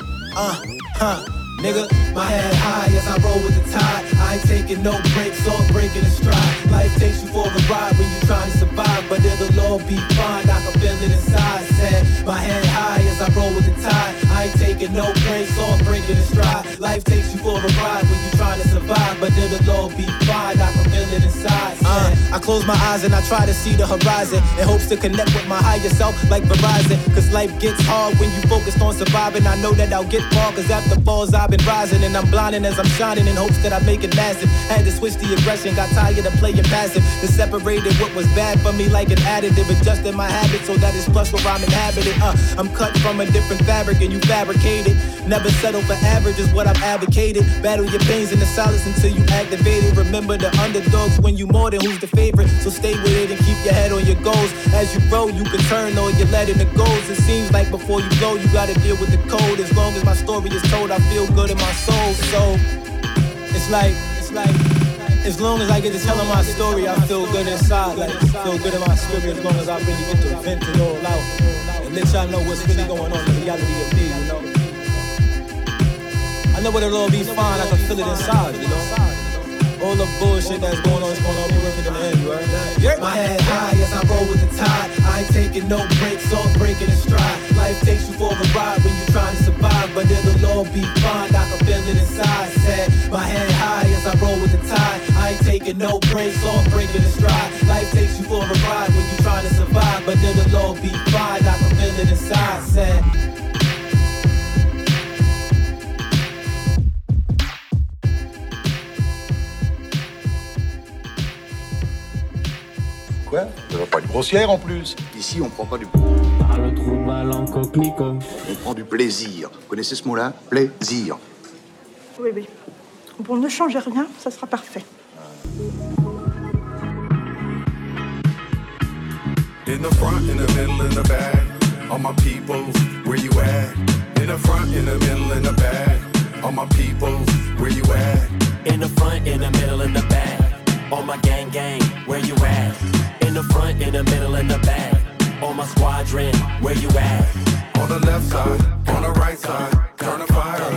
nigga, my head high as I roll with the tide. I ain't taking no breaks, all breaking in stride. Life takes you for a ride when you're trying to survive, but it'll all be fine. I can feel it inside. Said my head high as I roll with the tide. I ain't taking no breaks, all breaking in stride. Life takes you for a ride when you're trying to survive, but it'll all be fine. I can feel it inside. I close my eyes and I try to see the horizon in hopes to connect with my higher self like Verizon. Cause life gets hard when you focused on surviving. I know that I'll get far cause after falls I've been rising. And I'm blinding as I'm shining in hopes that I make it massive. Had to switch the aggression, got tired of playing passive. Then separated what was bad for me like an additive. Adjusted my habits so that it's plus where I'm inhabited. I'm cut from a different fabric and you fabricated. Never settle for average is what I've advocated. Battle your pains in the silence until you activate it. Remember the underdogs when you more than who's the favorite. So stay with it and keep your head on your goals. As you grow, you can turn or you're letting it go. It seems like before you go, you gotta deal with the code. As long as my story is told, I feel good in my soul. So it's like as long as I get to telling my story, I feel good inside. Like feel good in my spirit as long as I really get to vent it all out and let y'all know what's really going on in the reality of me, you know. I know it'll all be fine, I can feel it inside, you know. All the bullshit that's going on is going to be worth it in the end, you heard? Yeah. My head high as I roll with the tide. I ain't taking no breaks, all breaking in stride. Life takes you for a ride when you're trying to survive, but it'll all be fine. I can feel it inside. Said my head high as I roll with the tide. I ain't taking no breaks, all breaking in stride. Life takes you for a ride when you're trying to survive, but it'll all be fine. I can feel it inside. Said. Quoi? Ça va pas être grossière en plus. Ici, on prend pas du... Le trou de balle en coquelicot. On prend du plaisir. Vous connaissez ce mot-là? Plaisir. Oui, oui. Bon, ne changez rien, ça sera parfait. In the front, in the middle, in the back. All my people, where you at? In the front, in the middle, in the back. All my people, where you at? In the front, in the middle, in the back. All my gang, where you at? In the front, in the middle, in the back. All my squadron, where you at? On the left side, on the right side, turn the fire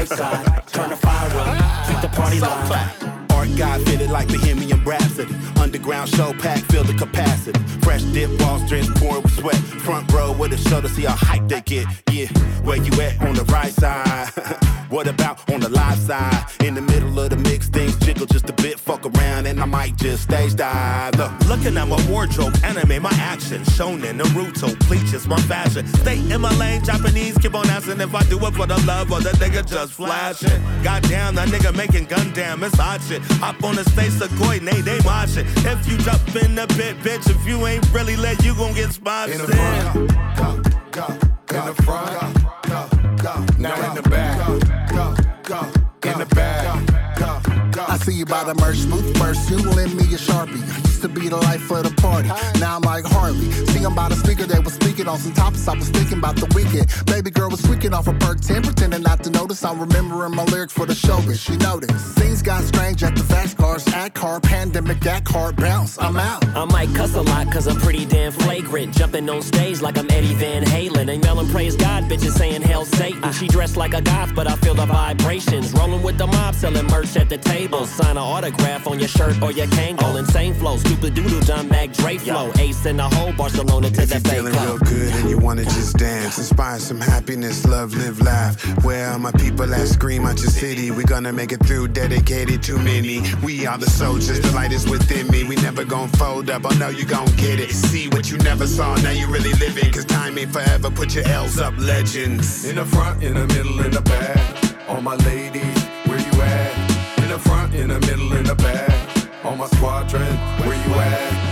right side, turn the fire up, keep the party live. Art guy fitted like Bohemian Rhapsody. Underground show pack, fill the capacity. Fresh dip, balls drenched, pouring with sweat. Front row with a show to see how hype they get. Yeah, where you at? On the right side. What about on the live side? In the middle of the mix, things jiggle just a bit. Fuck around and I might just stage dive. Looking at my wardrobe, anime, my action. Shonen, Naruto, bleaches, my fashion. Stay in my lane, Japanese, keep on asking if I do it for the love or the nigga just flashing. Goddamn, that nigga making Gundam, it's hot shit. Hop on the stage, Sequoia, they watching. If you jump in the pit, bitch, if you ain't really lit, you gon' get spotted. In the front, go. In the front, now in the back, in the back. I see you by the merch booth first, you lend me a Sharpie. I used to be the life of the party, now I'm like Harley. See, I'm by the speaker, they was speaking on some topics I was thinking about the weekend. Baby girl was tweaking off a perk 10, pretending not to notice. I'm remembering my lyrics for the show, but she noticed. Things got strange at the fast cars, act car, pandemic, act hard, bounce, I'm out. I might cuss a lot cause I'm pretty damn flagrant. Jumping on stage like I'm Eddie Van Halen. And yelling praise God, bitches saying hell Satan. She dressed like a goth, but I feel the vibrations. Rolling with the mob, selling merch at the table. Sign an autograph on your shirt or your Kangol. Insane flow, stupid doodle, John Mac Dre flow. Ace in the whole Barcelona to the Bay Club. Feeling real good and you wanna just dance. Inspire some happiness, love, live, laugh. Where are my people at? Scream out your city. We gonna make it through, dedicated to many. We are the soldiers, the light is within me. We never gon' fold up, I know you gon' get it. See what you never saw, now you really living. Cause time ain't forever, put your L's up, legends. In the front, in the middle, in the back. All my ladies, where you at? In the front, in the middle, in the back. All my squadron, where you at?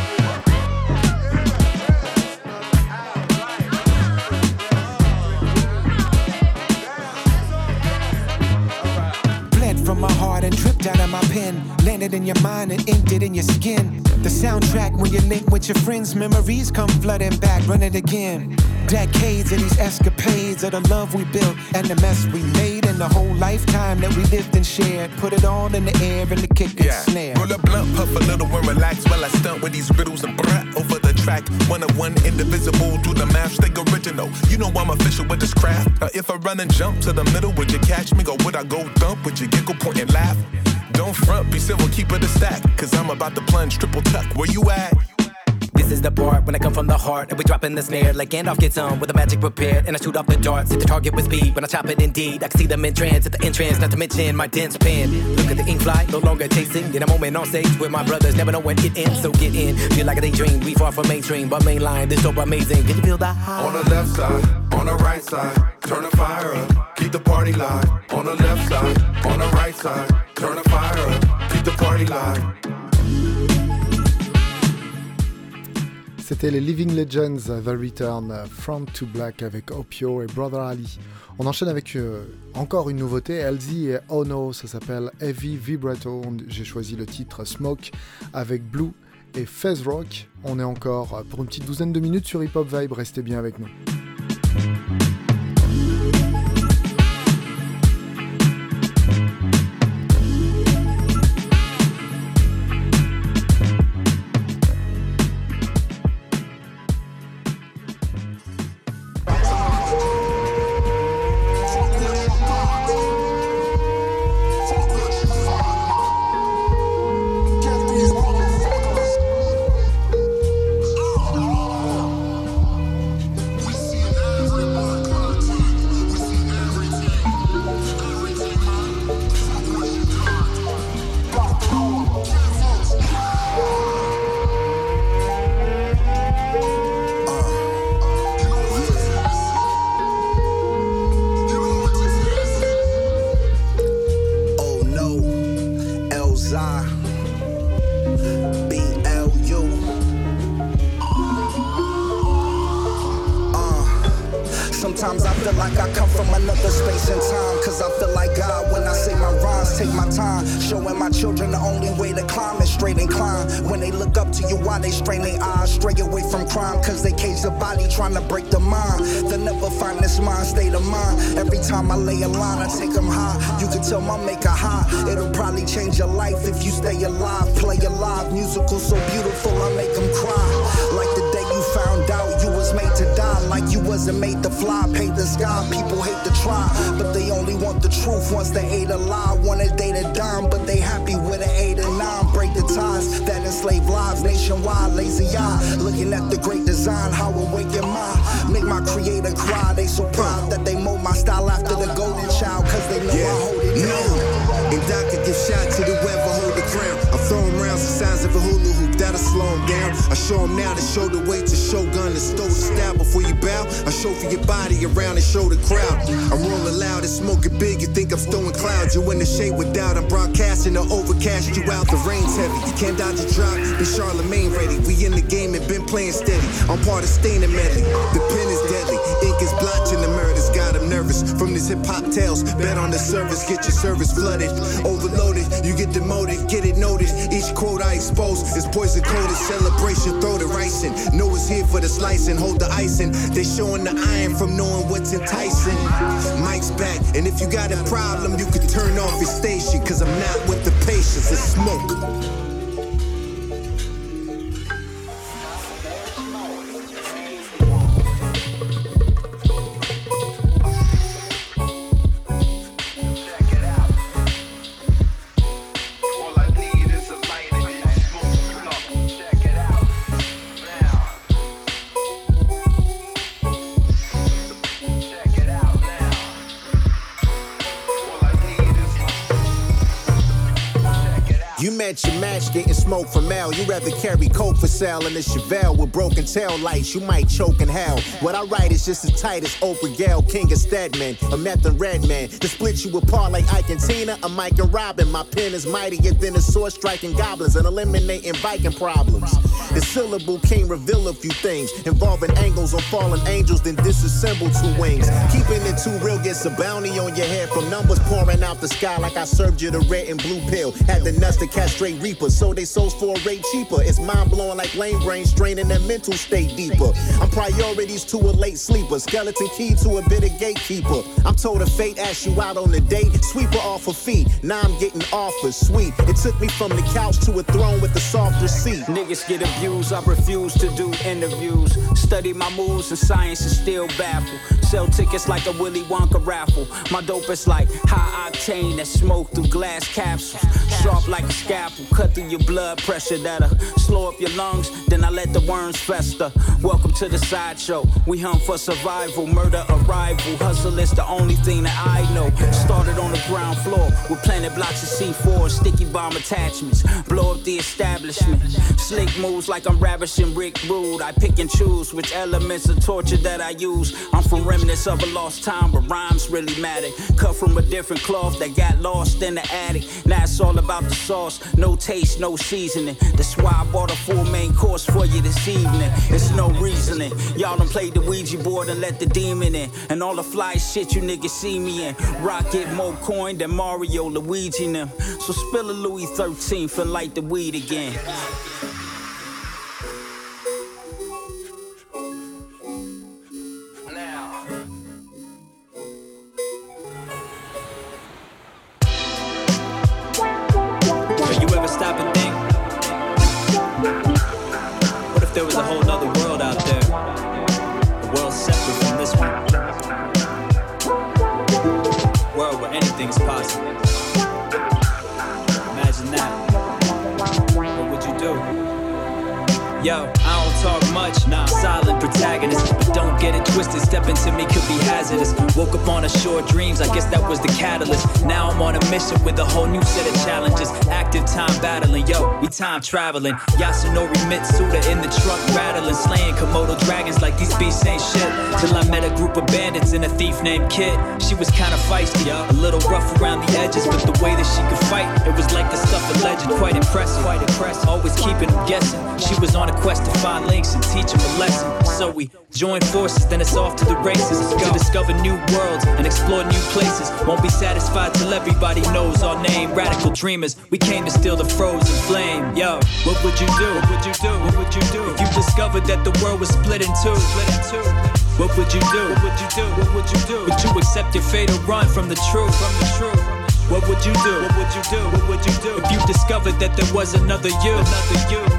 From my heart and dripped out of my pen. Landed in your mind and inked it in your skin. The soundtrack when you link with your friends. Memories come flooding back, run it again. Decades of these escapades of the love we built and the mess we made. And the whole lifetime that we lived and shared. Put it all in the air and the kick and snare. Roll a blunt, puff a little and relax while I stunt with these riddles and brat over the track. One of one, indivisible, do the math, stay original. You know I'm official with this craft. Now if I run and jump to the middle, would you catch me? Or would I go thump? Would you giggle, point and laugh? Don't front, be civil, keep it a stack. Cause I'm about to plunge, triple tuck, where you at? This is the part when I come from the heart and we drop in the snare like Gandalf gets on with the magic prepared and I shoot off the darts, hit the target with speed when I chop it indeed. I can see them in trance at the entrance, not to mention my dense pen. Look at the ink fly, no longer chasing. In a moment on stage where my brothers never know when it ends, so get in. Feel like a daydream, we far from mainstream, but mainline, this dope amazing. Can you feel the high? On the left side, on the right side, turn the fire up, keep the party live. On the left side, on the right side, turn the fire up, keep the party live. C'était les Living Legends, The Return, Front to Black avec Opio et Brother Ali. On enchaîne avec encore une nouveauté, LZ et Ono, ça s'appelle Heavy Vibrato. J'ai choisi le titre Smoke avec Blue et Fez Rock. On est encore pour une petite douzaine de minutes sur Hip Hop Vibe, restez bien avec nous. Sometimes I feel like I come from another space and time, cause I feel like God when I say my rhymes. Take my time, showing my children the only way to climb is straight and climb. When they look up to you, why they strain their eyes? Stray away from crime, cause they cage the body trying to break the mind. They'll never find this mind state of mind. Every time I lay a line, I take them high. You can tell my maker high. It'll probably change your life if you stay alive. Play alive, musical so beautiful, I make them cry. Like the day you found out you was made to die, like you wasn't made to fly. Paint the sky, people hate to try, but they only want the truth once they ate a lie. Want a day to dime, but they happy with an 8 or 9. Break the ties that enslave lives nationwide. Lazy eye, looking at the great design, how awake your mind. Make my creator cry, they so proud that they mold my style after the golden child, cause they know I hold it down. And Doc could give shot to the whoever hold the crown. I'm throwing rounds the size of a hula hoop, that'll slow him down. I show him now to show the way to Shogun and stole the style before you bow. I show for your body around and show the crowd. I'm rolling loud and smoking big, you think I'm stowing clouds. You in the shade with doubt, I'm broadcasting to overcast you out. The rain's heavy, you can't dodge a drop, be Charlemagne ready. We in the game and been playing steady. I'm part of Stain and Medley, the pen is deadly. Ink is blotching the murders, got him nervous. From these hip-hop tales, bet on the service, get your service flooded. Overloaded, you get demoted, get it noted. Each quote I expose is poison coated. Celebration, throw the rice in. Know it's here for the slicing, hold the icing. They showing the iron from knowing what's enticing. Mike's back, and if you got a problem, you can turn off your station. Cause I'm not with the patience of smoke. Your match getting smoke from Al. You rather carry coke for sale in a Chevelle with broken tail lights. You might choke in hell. What I write is just as tight as Oprah Gale, King of Stedman, a meth and Redman. To split you apart like Ike and Tina, I'm Mike and Robin. My pen is mightier than a sword striking goblins and eliminating Viking problems. The syllable king reveal a few things involving angles on fallen angels, then disassemble 2 wings. Keeping it too real gets a bounty on your head from numbers pouring out the sky like I served you the red and blue pill. Had the nuts to catch straight reapers, so they souls for a rate cheaper. It's mind blowing like lame brain straining their mental state deeper. I'm priorities to a late sleeper, skeleton key to a bitter gatekeeper. I'm told if fate asks you out on a date, sweep her off her feet. Now I'm getting offers, sweet. It took me from the couch to a throne with a softer seat. Niggas get abused, I refuse to do interviews. Study my moves and science is still baffled. Sell tickets like a Willy Wonka raffle. My dope is like high octane that smoke through glass capsules. Sharp like a scalpel, cut through your blood pressure that'll slow up your lungs, then I let the worms fester. Welcome to the sideshow, we hunt for survival, murder arrival. Hustle is the only thing that I know. Started on the ground floor with planted blocks of C4, sticky bomb attachments, blow up the establishment. Slick moves like I'm ravishing Rick Rude. I pick and choose which elements of torture that I use. I'm from remnants of a lost time, but rhymes really matter. Cut from a different cloth that got lost in the attic. Now it's all about the sauce, no taste, no seasoning. That's why I bought a full main course for you this evening. It's no reasoning. Y'all done played the Ouija board and let the demon in. And all the fly shit you niggas see me in. Rocket more coin than Mario, Luigi and them. So spill a Louis 13th and light the weed again. There was a whole nother world out there, a world separate from this one, a world where anything's possible. Imagine that. What would you do? Yo, I don't talk much, nah, silent protagonist. But don't get it twisted, step into me could be hazardous. Woke up on a shore dreams, I guess that was the catalyst. Now I'm on a mission with a whole new set of challenges. Active time battling, yo, we time traveling. Yasunori Mitsuda in the truck rattling, slaying Komodo dragons like these beasts ain't shit. Till I met a group of bandits and a thief named Kid. She was kinda feisty, a little rough around the edges, but the way that she could fight, it was like the stuff of legend, quite impressive. Always keeping them guessing. She was on a quest to find links and teach them a lesson. So we joined forces, then it's off to the races. To discover new worlds and explore new places. Won't be satisfied till everybody knows our name. Radical dreamers, we came to steal the frozen flame. Yo, what would you do? What would you do? What would you do? If you discovered that the world was split in two? What would you do? What would you do? What would you do? Would you accept your fate or run from the truth? What would you do? What would you do? What would you do? If you discovered that there was another you?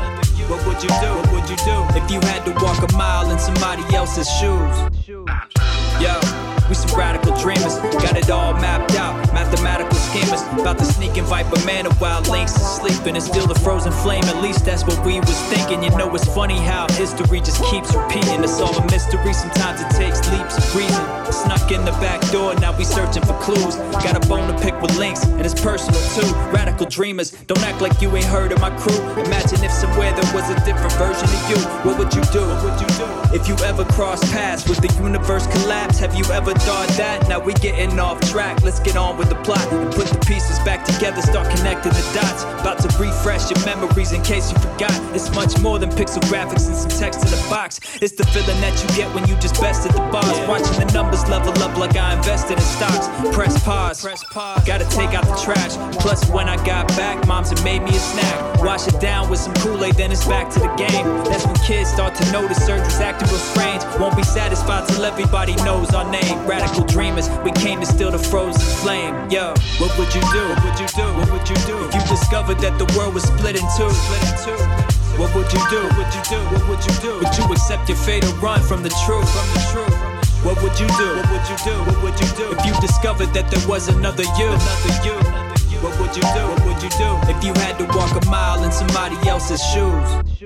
What would you do? What would you do if you had to walk a mile in somebody else's shoes? Yo, we some radical dreamers, got it all mapped out. Mathematical schemers, about to sneak and Viper man while Lynx is sleeping and steal the frozen flame. At least that's what we was thinking. You know it's funny how history just keeps repeating. It's all a mystery, sometimes it takes leaps of reason. Snuck in the back door, now we searching for clues. Got a bone to pick with Lynx, and it's personal too. Radical dreamers, don't act like you ain't heard of my crew. Imagine if somewhere there was a different version of you. What would you do? What would you do? If you ever cross paths with the universe collapse, have you ever thought that? Now we getting off track, let's get on with the plot and put the pieces back together, start connecting the dots. About to refresh your memories in case you forgot. It's much more than pixel graphics and some text in a box. It's the feeling that you get when you just bested the bars. Watching the numbers level up like I invested in stocks. Press pause, gotta take out the trash. Plus when I got back, moms had made me a snack. Wash it down with some Kool-Aid, then it's back to the game. That's when kids start to notice surgeons acting real strange. Won't be satisfied till everybody knows our name. Radical dreamers, we came to steal the frozen flame. Yo, what would you do? What would you do? What would you do if you discovered that the world was split in two? What would you do? What would you do? What would you do? Would you accept your fate or run from the truth? What would you do? What would you do? What would you do if you discovered that there was another you? What would you do? What would you do if you had to walk a mile in somebody else's shoes?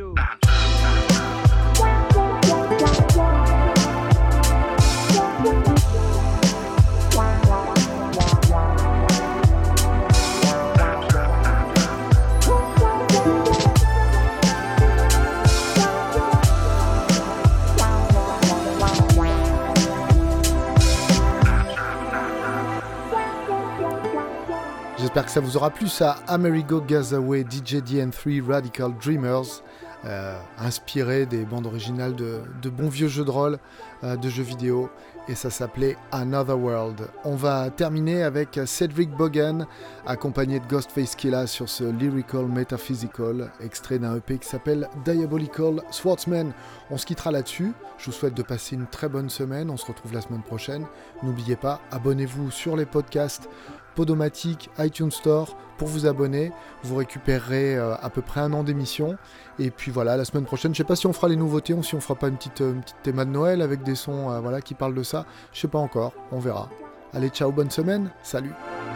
J'espère que ça vous aura plu, ça. Amerigo Gazaway, DJ DN3, Radical Dreamers, inspiré des bandes originales de bons vieux jeux de rôle, de jeux vidéo, et ça s'appelait Another World. On va terminer avec Cedric Bogan, accompagné de Ghostface Killah sur ce Lyrical Metaphysical, extrait d'un EP qui s'appelle Diabolical Swordsman. On se quittera là-dessus. Je vous souhaite de passer une très bonne semaine. On se retrouve la semaine prochaine. N'oubliez pas, abonnez-vous sur les podcasts Podomatic, iTunes Store pour vous abonner. Vous récupérerez à peu près 1 an d'émission. Et puis voilà, la semaine prochaine, je sais pas si on fera les nouveautés ou si on fera pas une petite théma de Noël avec des sons qui parlent de ça. Je sais pas encore, on verra. Allez, ciao, bonne semaine, salut.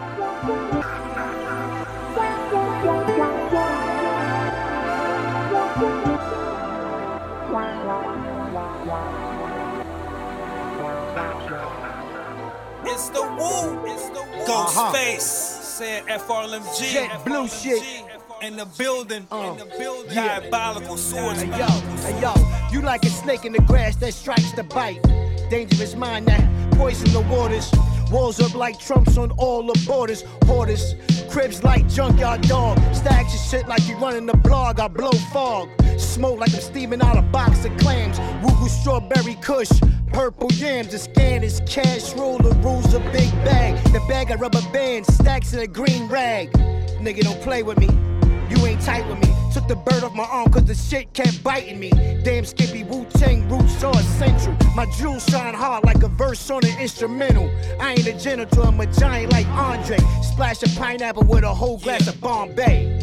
It's the woo, Ghostface, said FRLMG, Jet blue shit. In the building, diabolical swords. Hey yo, you like a snake in the grass that strikes the bite. Dangerous mind that poison the waters. Walls up like Trumps on all the borders. Hoarders, cribs like junkyard dog. Stacks your shit like you running the blog. I blow fog. Smoke like I'm steaming out a box of clams. Woo strawberry kush. Purple yams, the scan is cash rule, the rules a big bag. The bag of rubber bands, stacks in a green rag. Nigga, don't play with me, you ain't tight with me. Took the bird off my arm cause the shit kept biting me. Damn Skippy, Wu-Tang roots are essential. My jewels shine hard like a verse on an instrumental. I ain't a genital, I'm a giant like Andre. Splash a pineapple with a whole glass of Bombay.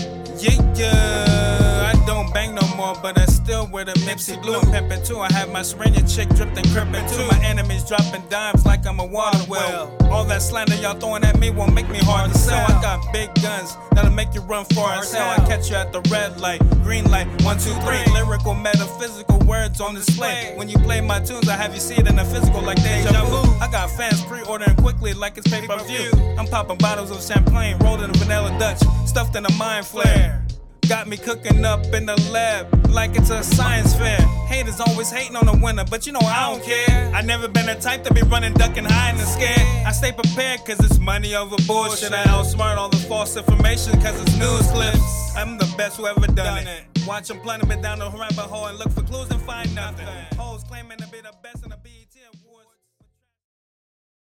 I don't bang no more, but I still wear the Mipsy blue and pimpin' too. I have my Serena chick dripped and crippin' too. My enemies dropping dimes like I'm a water well. All that slander y'all throwing at me won't make me hard to sell. I got big guns that'll make you run far as hell. I catch you at the red light, green light, 1, 2, 3. Lyrical, metaphysical words on display. When you play my tunes, I have you see it in the physical like deja vu. I got fans pre-ordering quickly like it's pay-per-view. I'm popping bottles of champagne, rolled in a vanilla Dutch, stuffed in a mind flare. Got me cooking up in the lab like it's a science fair. Haters always hating on the winner, but you know I don't care. I never been the type to be running, ducking, hiding and scared. I stay prepared cause it's money over bullshit. I outsmart all the false information cause it's news clips. I'm the best who ever done it. Watch them plunging me down the rabbit hole and look for clues and find nothing. Hoes claiming to be the